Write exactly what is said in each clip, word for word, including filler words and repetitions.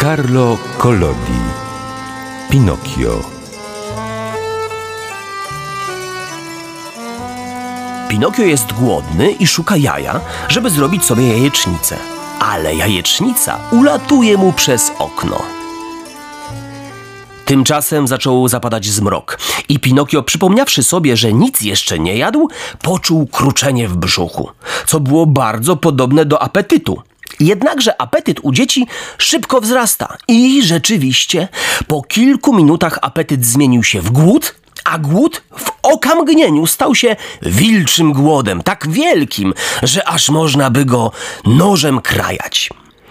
Carlo Collodi. Pinokio. Pinokio jest głodny i szuka jaja, żeby zrobić sobie jajecznicę. Ale jajecznica ulatuje mu przez okno. Tymczasem zaczął zapadać zmrok i Pinokio, przypomniawszy sobie, że nic jeszcze nie jadł, poczuł kruczenie w brzuchu, co było bardzo podobne do apetytu. Jednakże apetyt u dzieci szybko wzrasta i rzeczywiście po kilku minutach apetyt zmienił się w głód, a głód w okamgnieniu stał się wilczym głodem, tak wielkim, że aż można by go nożem krajać.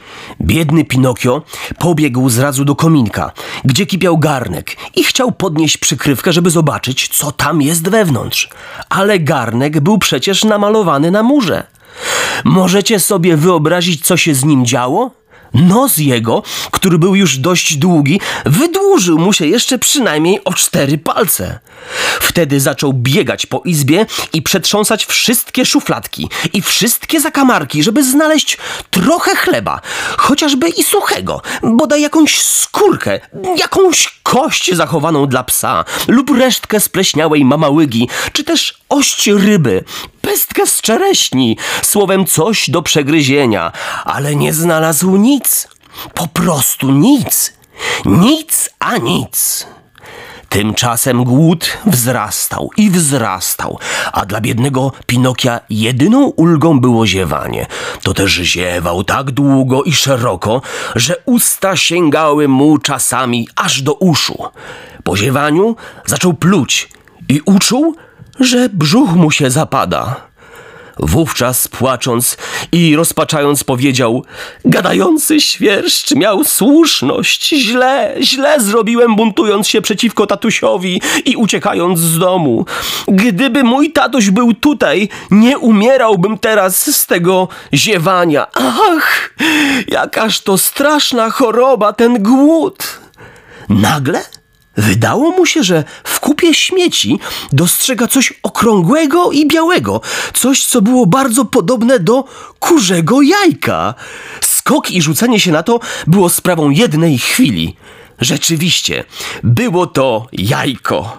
Biedny Pinokio pobiegł zrazu do kominka, gdzie kipiał garnek i chciał podnieść przykrywkę, żeby zobaczyć, co tam jest wewnątrz. Ale garnek był przecież namalowany na murze. Możecie sobie wyobrazić, co się z nim działo? Nos jego, który był już dość długi, wydłużył mu się jeszcze przynajmniej o cztery palce. Wtedy zaczął biegać po izbie i przetrząsać wszystkie szufladki i wszystkie zakamarki, żeby znaleźć trochę chleba, chociażby i suchego, bodaj jakąś skórkę, jakąś kość zachowaną dla psa lub resztkę spleśniałej mamałygi, czy też ość ryby, pestkę z czereśni, słowem coś do przegryzienia, ale nie znalazł nic. Po prostu nic. Nic a nic. Tymczasem głód wzrastał i wzrastał, a dla biednego Pinokia jedyną ulgą było ziewanie. To też ziewał tak długo i szeroko, że usta sięgały mu czasami aż do uszu. Po ziewaniu zaczął pluć i uczuł, że brzuch mu się zapada. Wówczas płacząc i rozpaczając powiedział: gadający świerszcz miał słuszność. Źle, źle zrobiłem, buntując się przeciwko tatusiowi i uciekając z domu. Gdyby mój tatuś był tutaj, nie umierałbym teraz z tego ziewania. Ach, jakaż to straszna choroba, ten głód. Nagle wydało mu się, że w kupie śmieci dostrzega coś okrągłego i białego, coś, co było bardzo podobne do kurzego jajka. Skok i rzucenie się na to było sprawą jednej chwili. Rzeczywiście, było to jajko.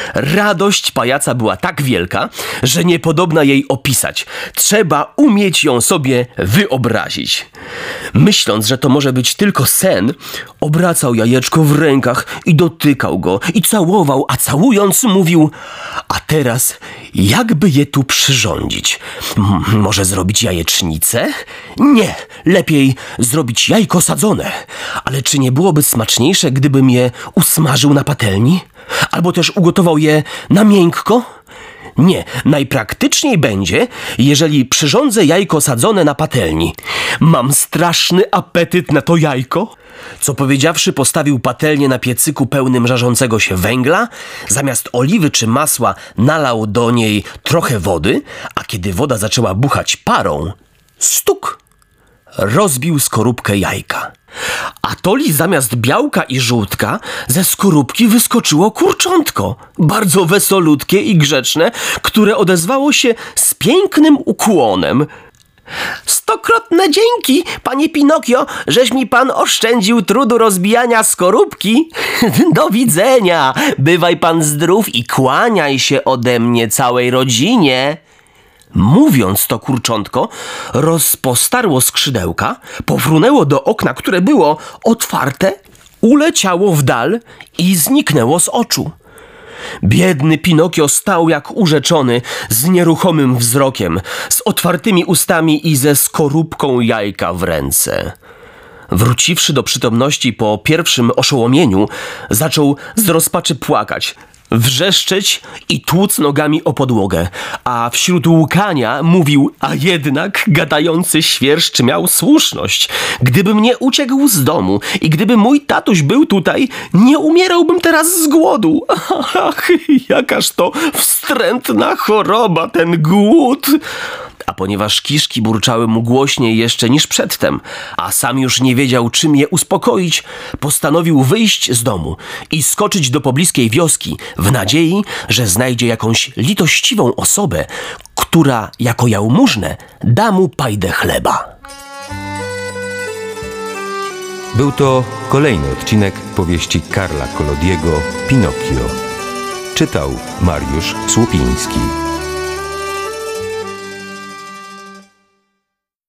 Radość pajaca była tak wielka, że niepodobna jej opisać. Trzeba umieć ją sobie wyobrazić. Myśląc, że to może być tylko sen, obracał jajeczko w rękach i dotykał go i całował, a całując mówił: a teraz jakby je tu przyrządzić? M- może zrobić jajecznicę? Nie, lepiej zrobić jajko sadzone. Ale czy nie byłoby smaczniejsze, gdybym je usmażył na patelni? Albo też ugotował je na miękko? Nie, najpraktyczniej będzie, jeżeli przyrządzę jajko sadzone na patelni. Mam straszny apetyt na to jajko. Co powiedziawszy, postawił patelnię na piecyku pełnym żarzącego się węgla, zamiast oliwy czy masła nalał do niej trochę wody, a kiedy woda zaczęła buchać parą, stuk! Rozbił skorupkę jajka. A toli zamiast białka i żółtka ze skorupki wyskoczyło kurczątko, bardzo wesolutkie i grzeczne, które odezwało się z pięknym ukłonem. Stokrotne dzięki, panie Pinokio, żeś mi pan oszczędził trudu rozbijania skorupki. Do widzenia, bywaj pan zdrów i kłaniaj się ode mnie całej rodzinie. Mówiąc to, kurczątko rozpostarło skrzydełka, powrunęło do okna, które było otwarte, uleciało w dal i zniknęło z oczu. Biedny Pinokio stał jak urzeczony, z nieruchomym wzrokiem, z otwartymi ustami i ze skorupką jajka w ręce. Wróciwszy do przytomności po pierwszym oszołomieniu, zaczął z rozpaczy płakać, wrzeszczeć i tłuc nogami o podłogę, a wśród łkania mówił: a jednak gadający świerszcz miał słuszność. Gdybym nie uciekł z domu i gdyby mój tatuś był tutaj, nie umierałbym teraz z głodu. Ach, jakaż to wstrętna choroba, ten głód. A ponieważ kiszki burczały mu głośniej jeszcze niż przedtem, a sam już nie wiedział, czym je uspokoić, postanowił wyjść z domu i skoczyć do pobliskiej wioski w nadziei, że znajdzie jakąś litościwą osobę, która jako jałmużnę da mu pajdę chleba. Był to kolejny odcinek powieści Karla Collodiego Pinokio. Czytał Mariusz Słupiński.